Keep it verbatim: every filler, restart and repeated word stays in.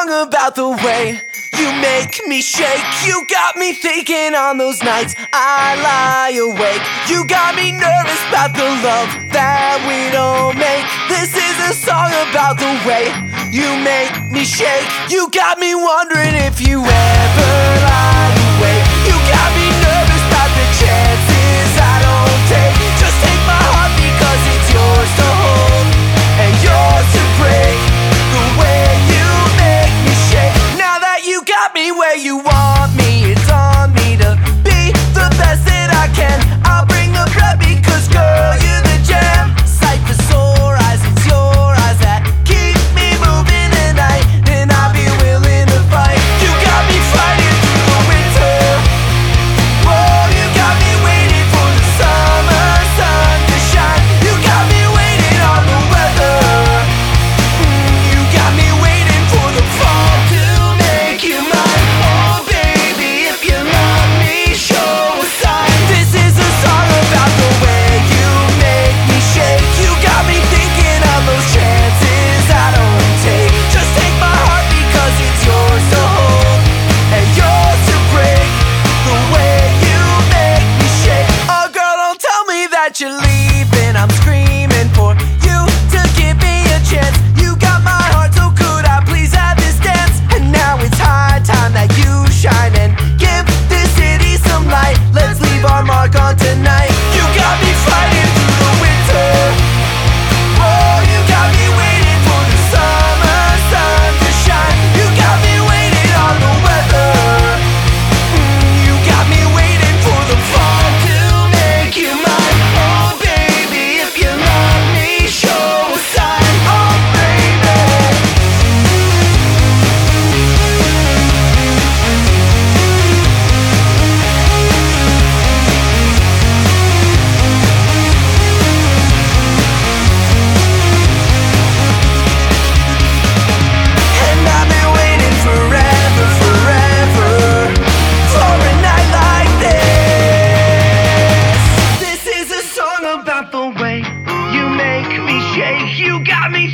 about the way you make me shake. You got me thinking on those nights I lie awake. You got me nervous about the love that we don't make. This is a song about the way you make me shake. You got me wondering if you ever lie awake. You got me nervous about the chances I don't take. Just take my heart because it's yours to hold and yours to break. The way you make me shake. Now that you got me where you want me, it's on me to be the best that I can. I'll bring the blood because girl, you're the jam. Sight for sore eyes, it's your eyes that keep me moving tonight, and I'll be willing to fight. You got me fighting through the winter. Oh, you got me waiting for the summer sun to shine. You got me waiting on the weather. Mm, you got me waiting for the fall to make you mine. Oh baby, if you love me, show a sign. This is a song about the way you make me shake. You got me thinking of those chances I don't take. Just take my heart because it's yours to hold and yours to break. The way you make me shake. Oh girl, don't tell me that you're leaving. I'm screaming for you to give me a chance. You got my heart, so could I please have this dance? And now it's high time that you shine and give this city some light. Let's leave our mark on tonight. You got me fighting through the winter. Oh, you got me waiting for the summer sun to shine. You got me waiting on the weather. Mm, you got me waiting for the fall to make you mine. Oh baby, if you love me, show a sign. Oh baby. And I've been waiting forever, forever for a night like this. This is a song about the way you make me shake. You got me